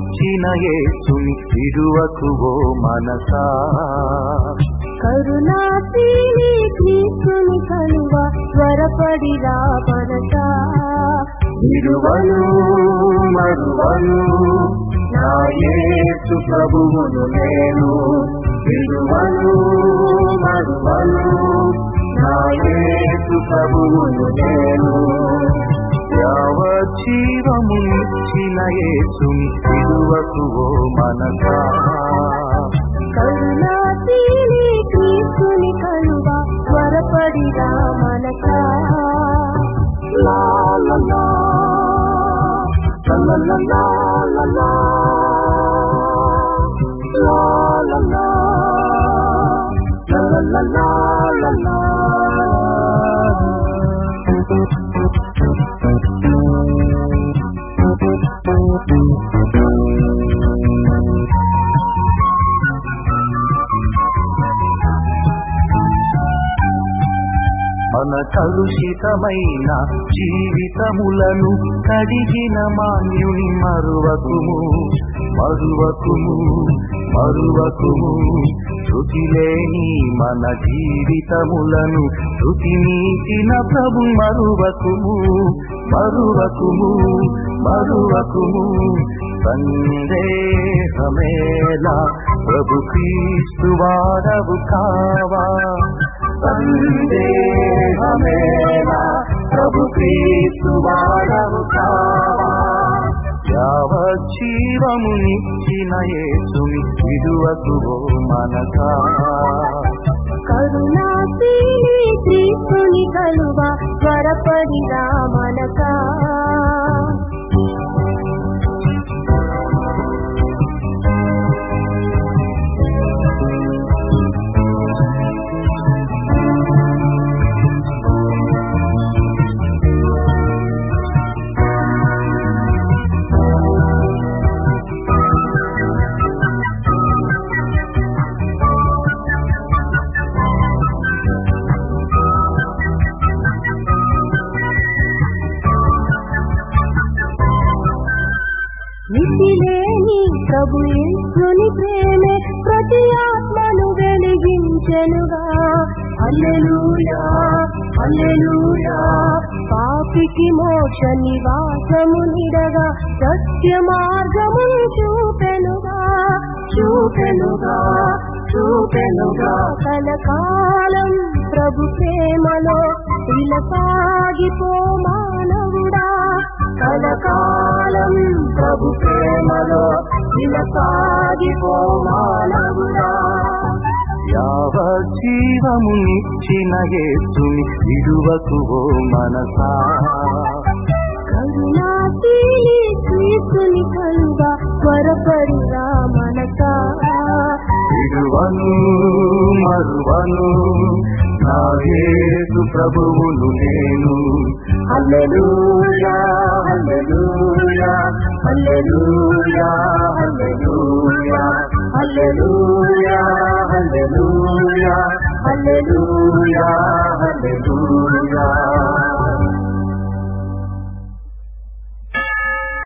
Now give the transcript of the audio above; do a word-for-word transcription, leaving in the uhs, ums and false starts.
ప్రభువునిచ్చిన యేసుని విడువకు ఓ మనసా. కరుణాశీలి క్రీస్తుని కలువ త్వరపడిరా మనసా. విడువను మరువను నా యేసు ప్రభువును నేను, విడువను మరువను నా యేసు ప్రభువును నేను. యావజ్జీవమునిచ్చిన యేసుని విడువకు ఓ మనసా. కరుణాశీలి క్రీస్తుని కలువ త్వరపడిరా మనసా. లా లా లా లా లా లా లా లా లా లా లా లా లా లా లా. మన కలుషితమైన జీవితములను కడిగిన మాన్యుని మరువకుము మరువకుము మరువకుము. శృతిలేని మన జీవితములను శృతి నీచిన ప్రభు మరువకుము మరువకుము మరువకుము. సందేహమేలా ప్రభు క్రీస్తు వాడవు కావా. సందేహమేలా ప్రభు క్రీస్తు వాడవు కావా. యావజ్జీవమునిచ్చిన యేసుని విడువకు ఓ మనసా. కరుణాశీలి క్రీస్తుని కలువ త్వరపడిరా మనసా. మితిలేని ప్రభు యేసుని ప్రేమే ప్రతి ఆత్మను వెలిగించెనుగా. హల్లెలూయా హల్లెలూయా. పాపికి మోక్ష నివాసము నిడగా సత్య మార్గమును చూపెనుగా చూపెనుగా చూపెనుగా. కలకాలం ప్రభు ప్రేమలో ఇలా సాగిపో మానవుడా. కలకాలం ప్రభు ప్రేమలో ఇలా సాగిపో మానవుడా. యావజ్జీవమునిచ్చిన యేసుని విడువకు ఓ మనసా. కరుణాశీలి క్రీస్తుని కలువ త్వరపడిరా మనసా. విడువను మరువను నా యేసు ప్రభువును నేను. హల్లెలూయా హల్లెలూయా హల్లెలూయా హల్లెలూయా హల్లెలూయా హల్లెలూయా హల్లెలూయా హల్లెలూయా.